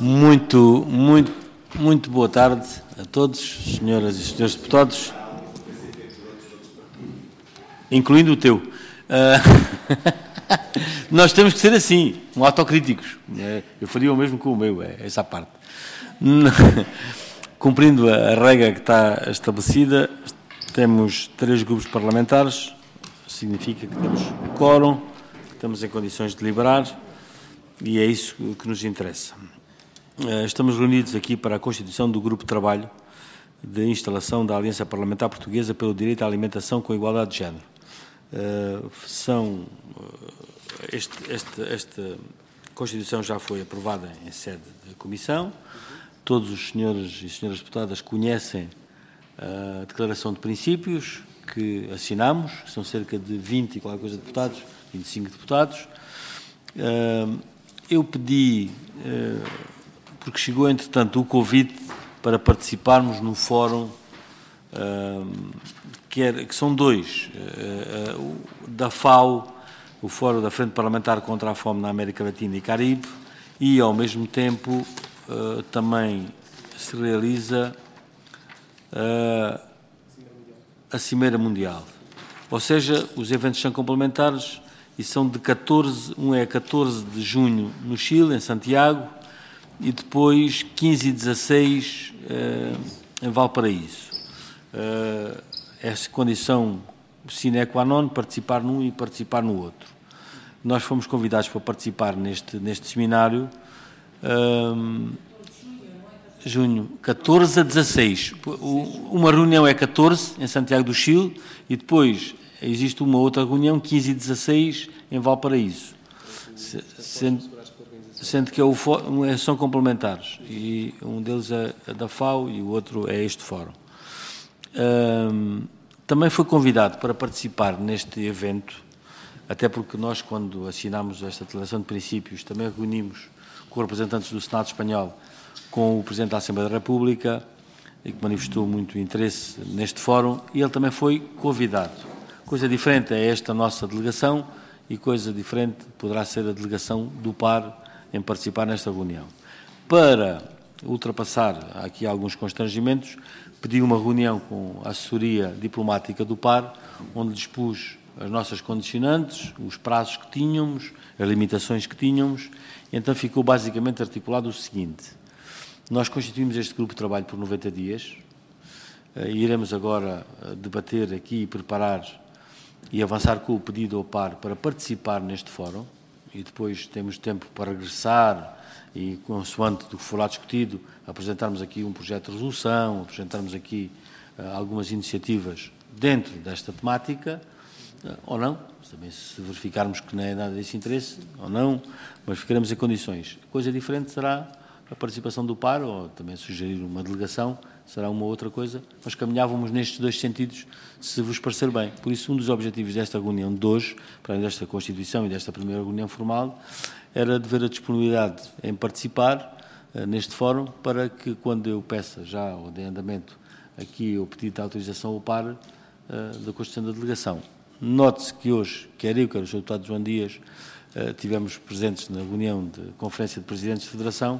Muito boa tarde a todos, senhoras e senhores deputados, incluindo o teu. Nós temos que ser assim, autocríticos. Eu faria o mesmo com o meu, essa parte. Cumprindo a regra que está estabelecida, temos 3 grupos parlamentares, significa que temos quórum, que estamos em condições de deliberar, e é isso que nos interessa. Estamos reunidos aqui para a constituição do Grupo de Trabalho de instalação da Aliança Parlamentar Portuguesa pelo Direito à Alimentação com Igualdade de Género. Esta Constituição já foi aprovada em sede de comissão. Todos os senhores e senhoras deputadas conhecem a Declaração de Princípios que assinamos, que são cerca de 20 e qualquer coisa de deputados, 25 deputados. Eu pedi, porque chegou entretanto o convite para participarmos no fórum, que são 2, da FAO, o Fórum da Frente Parlamentar contra a Fome na América Latina e Caribe, e ao mesmo tempo também se realiza a Cimeira Mundial. Ou seja, os eventos são complementares e são de 14, um é 14 de junho no Chile, em Santiago, e depois 15 e 16 em Valparaíso. Essa condição sine qua non, participar num e participar no outro. Nós fomos convidados para participar neste seminário, junho 14 a 16. Uma reunião é 14 em Santiago do Chile e depois existe uma outra reunião 15 e 16 em Valparaíso. Sendo que são complementares e um deles é da FAO e o outro é este fórum. Também foi convidado para participar neste evento, até porque nós, quando assinámos esta Declaração de Princípios, também reunimos com representantes do Senado Espanhol, com o Presidente da Assembleia da República, e que manifestou muito interesse neste fórum, e ele também foi convidado. Coisa diferente é esta nossa delegação e coisa diferente poderá ser a delegação do PAR em participar nesta reunião. Para ultrapassar aqui alguns constrangimentos, pedi uma reunião com a assessoria diplomática do PAR, onde dispus as nossas condicionantes, os prazos que tínhamos, as limitações que tínhamos, e então ficou basicamente articulado o seguinte: nós constituímos este grupo de trabalho por 90 dias, e iremos agora debater aqui e preparar e avançar com o pedido ao PAR para participar neste fórum, e depois temos tempo para regressar e, consoante do que for lá discutido, apresentarmos aqui um projeto de resolução, apresentarmos aqui algumas iniciativas dentro desta temática, ou não, também se verificarmos que não é nada desse interesse, ou não, mas ficaremos em condições. Coisa diferente será a participação do PAR, ou também sugerir uma delegação, será uma outra coisa. Nós caminhávamos nestes 2 sentidos, se vos parecer bem. Por isso, um dos objetivos desta reunião de hoje, para além desta Constituição e desta primeira reunião formal, era de ver a disponibilidade em participar neste fórum, para que, quando eu peça já o de andamento aqui o pedido de autorização ao PAR da constituição da delegação. Note-se que hoje, quer eu, quer o Sr. Deputado João Dias, tivemos presentes na reunião de Conferência de Presidentes de Federação,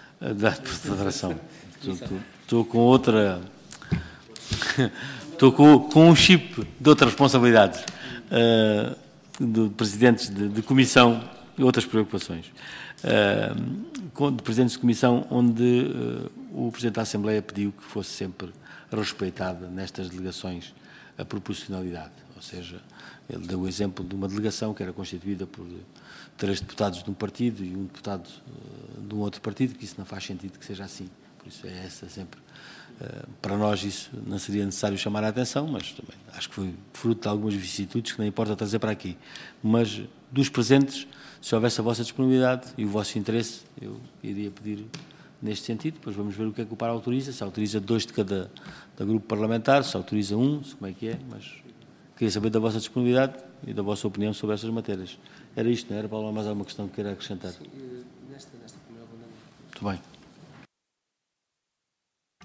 estou com outra, estou com um chip de outras responsabilidades, de presidentes de comissão e outras preocupações, de presidentes de comissão, onde o Presidente da Assembleia pediu que fosse sempre respeitada nestas delegações a proporcionalidade, ou seja, ele deu o exemplo de uma delegação que era constituída por 3 deputados de um partido e um deputado de um outro partido, que isso não faz sentido que seja assim. Por isso é essa sempre. Para nós isso não seria necessário chamar a atenção, mas também acho que foi fruto de algumas vicissitudes que não importa trazer para aqui. Mas dos presentes, se houvesse a vossa disponibilidade e o vosso interesse, eu iria pedir neste sentido. Depois vamos ver o que é que o PAR autoriza, se autoriza 2 de cada grupo parlamentar, se autoriza 1, como é que é, mas queria saber da vossa disponibilidade e da vossa opinião sobre essas matérias. Era isto, não era, Paulo? Mais alguma questão que queira acrescentar? Sim, nesta primeira reunião. Muito bem.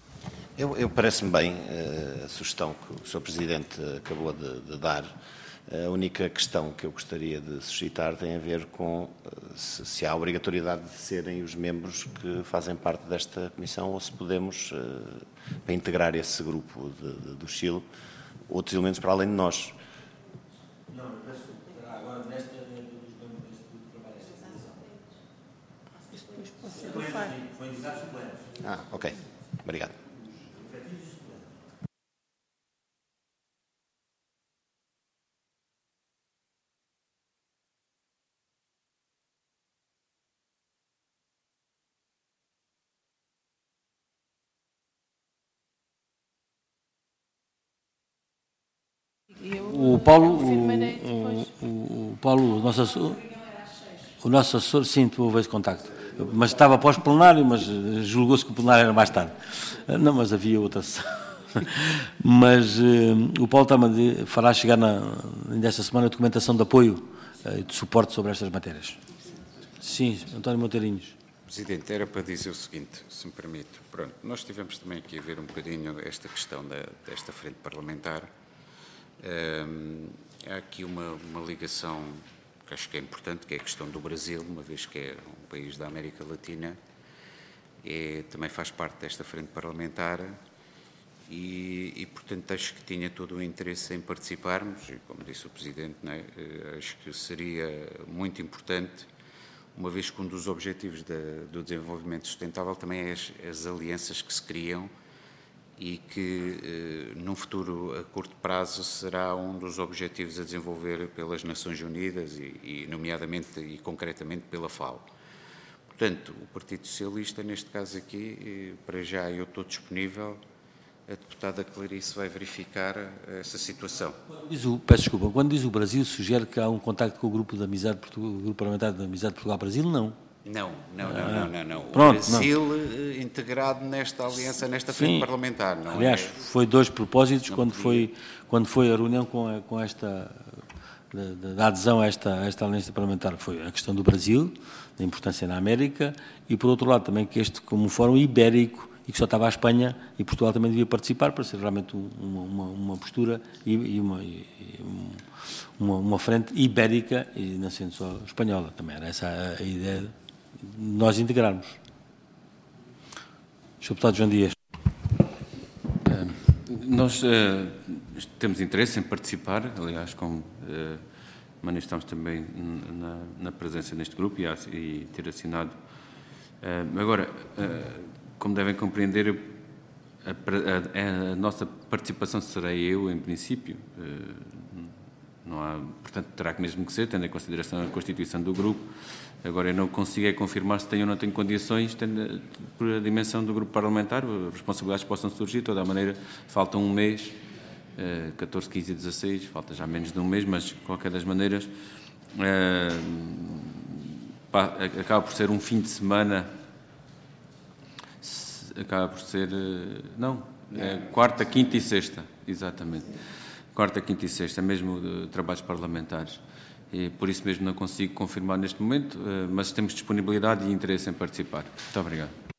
Eu parece-me bem a sugestão que o Sr. Presidente acabou de dar, A única questão que eu gostaria de suscitar tem a ver com se há obrigatoriedade de serem os membros que fazem parte desta comissão ou se podemos, para integrar esse grupo do Chile, outros elementos para além de nós. Não, eu peço que agora nesta dos membros deste grupo de trabalho desta comissão. Foi indicado suplente. Ok. Obrigado. O Paulo, o nosso assessor, sim, houve esse contacto. Mas estava pós-plenário, mas julgou-se que o plenário era mais tarde. Não, mas havia outra sessão. Mas o Paulo fará chegar ainda esta semana a documentação de apoio e de suporte sobre estas matérias. Sim, António Monteirinhos. Presidente, era para dizer o seguinte, se me permite. Pronto, nós estivemos também aqui a ver um bocadinho esta questão desta frente parlamentar. Há aqui uma ligação que acho que é importante, que é a questão do Brasil, uma vez que é um país da América Latina, também faz parte desta frente parlamentar e, portanto, acho que tinha todo o interesse em participarmos e, como disse o Presidente, não é? Acho que seria muito importante, uma vez que um dos objetivos do desenvolvimento sustentável também é as alianças que se criam e que, num futuro a curto prazo, será um dos objetivos a desenvolver pelas Nações Unidas e nomeadamente e concretamente pela FAO. Portanto, o Partido Socialista, neste caso aqui, para já eu estou disponível, a deputada Clarice vai verificar essa situação. Peço desculpa, quando diz o Brasil, sugere que há um contacto com o grupo de amizade, o grupo parlamentar de amizade Portugal-Brasil? Não. Não. Pronto, o Brasil integrado nesta aliança, nesta frente parlamentar. Não aliás, foi dois propósitos quando foi a reunião com esta da adesão a esta aliança parlamentar. Foi a questão do Brasil, da importância na América, e por outro lado também que este como um fórum ibérico e que só estava a Espanha e Portugal também devia participar para ser realmente uma postura e uma frente ibérica e não sendo só espanhola. Também era essa a ideia de nós integrarmos. Sr. Deputado João Dias. Nós temos interesse em participar, aliás, como manifestamos também na presença neste grupo e ter assinado. Agora, como devem compreender, a nossa participação será eu, em princípio. Não há, portanto, terá que mesmo que ser, tendo em consideração a constituição do grupo. Agora, eu não consigo confirmar se tenho ou não tenho condições, tendo, por a dimensão do grupo parlamentar, as responsabilidades possam surgir. De toda a maneira, falta um mês, 14, 15 e 16, falta já menos de um mês, mas, de qualquer das maneiras, acaba por ser um fim de semana, acaba por ser, quarta, quinta e sexta, exatamente. Quarta, quinta e sexta, mesmo de trabalhos parlamentares. E por isso mesmo não consigo confirmar neste momento, mas temos disponibilidade e interesse em participar. Muito obrigado.